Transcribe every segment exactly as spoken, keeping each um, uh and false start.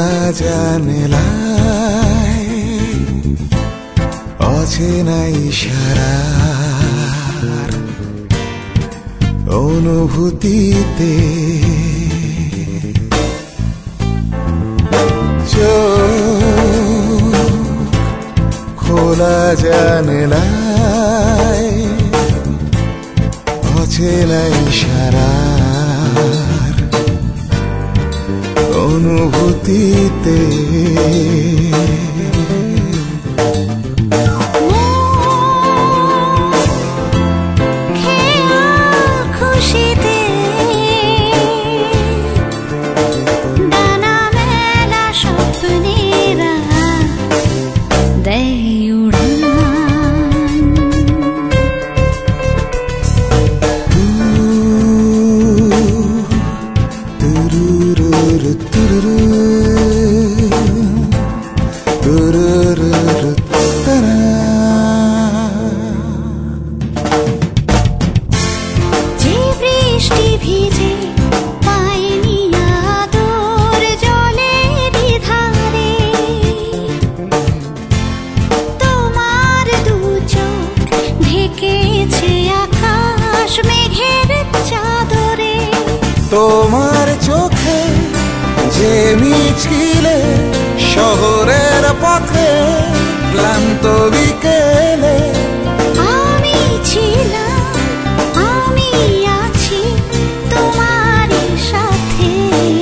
খোলা জানলায় অচেনা ইশারার অনুভূতিতে চোখ খোলা জানলায় অচেনা ইশারার অনুভূতিতে তোমার চোখে যে মিছিলে শহরের পথে ক্লান্ত বিকেলে আমি ছিলাম, আমি আছি তোমার সাথে।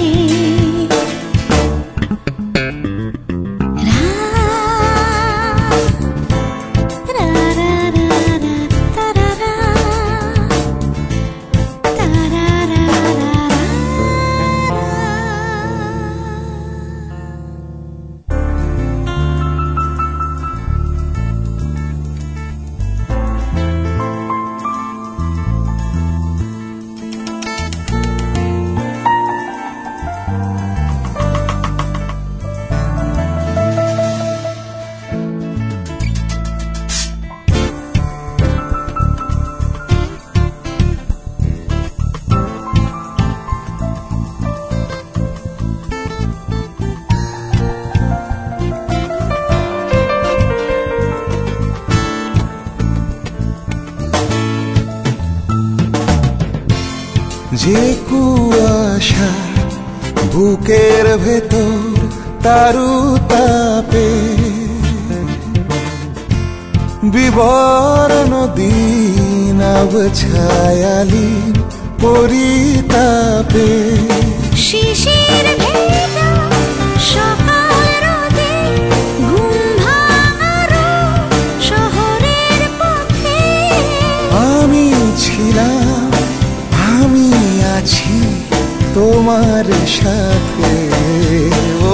যে কুয়াশা বুকের ভেতর তারু তাপে বিবর্ণ দিন ছায়ালি পরিতাপে শিশির ভেজা সকাল রোদে ঘুম ভাঙা শহরের পথে আমি ছিলাম, আমি আছি তোমার সাথে। ও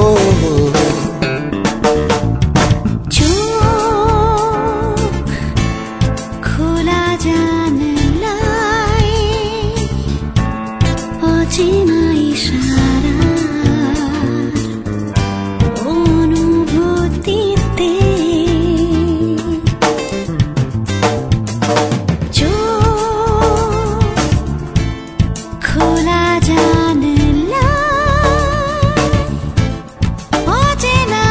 চোখ খোলা জানলায় অচেনা ইশারার অনুভূতিতে খোলা জানলা অচেনা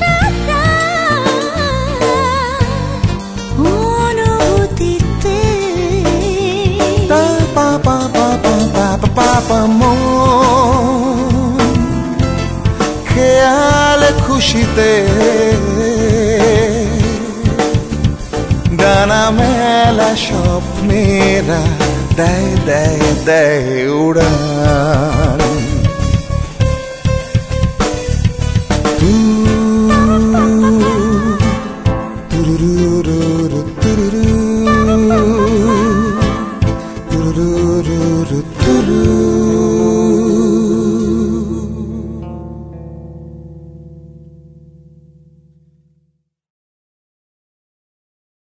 ইশারার অনুভূতিতে পা পা পা পা পা পা পা পা মন খেয়াল খুশিতে ডানা মেলা স্বপ্নেরা দেয় দেয় দেয় উড়ান।